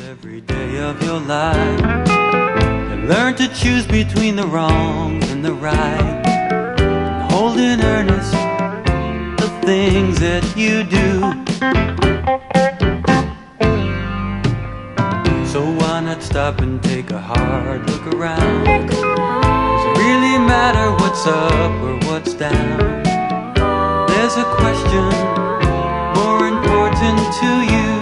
every day of your life, and learn to choose between the wrong and the right, and hold in earnest the things that you do. So why not stop and take a hard look around? Does it really matter what's up or what's down? There's a question more important to you.